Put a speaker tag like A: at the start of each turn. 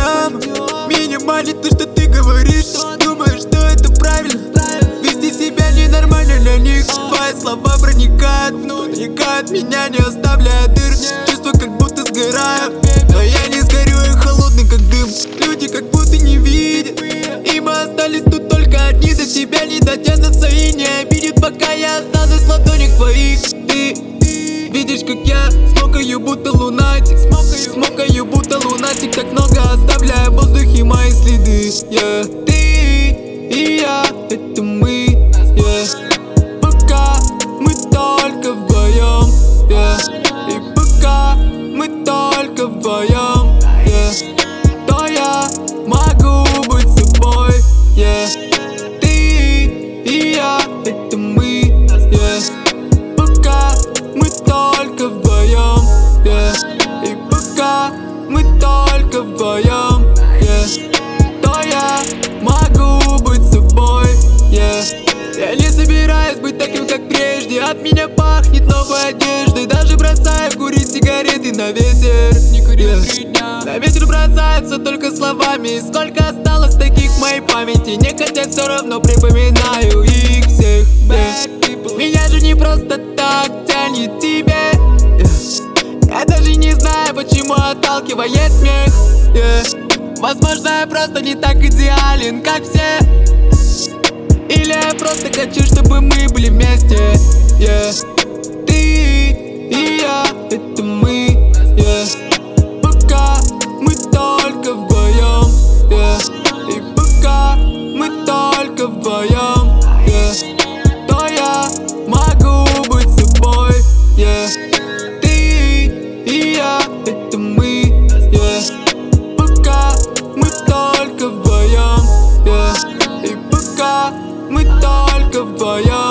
A: делам. Меня манит то, что ты говоришь. Думаешь, что это правильно? Вести себя ненормально для них. Твои слова проникают внутрь, меня не оставляя дыр. Чувство, как будто сгораю, но я не сгорю, я холодный, как дым. Люди как будто не видят, и мы остались тут только одни. До тебя не дотянутся и не обидят, пока я останусь в ладонях твоих. Ты видишь, как я смокаю, будто лунатик. Смокаю, будто лунатик, так много оставляя в воздухе мои следы. Ты и я, это мы. Пока мы только вдвоем, и пока мы только вдвоем, то я могу быть собой. Ты и я, это мы. Пока мы только вдвоем, и пока мы только вдвоем, то я могу быть собой. Я не собираюсь быть таким, как прежде. От меня пахнет новой одеждой. Даже бросаю курить сигареты на ветер. Не курил 3 дня. На ветер бросаются только словами. И сколько осталось таких в моей памяти. Не хотя все равно припоминаю их всех. Меня же не просто так тянет тебе. Я даже не знаю, почему отталкивает смех. Возможно, я просто не так идеален, как все. Или я просто хочу, чтобы мы были вместе. Ты и я, это мы. Пока мы только вдвоем, и пока мы только вдвоем, то я могу быть собой. Ты и я, это мы. Пока мы только вдвоем, и пока мы только вдвоем.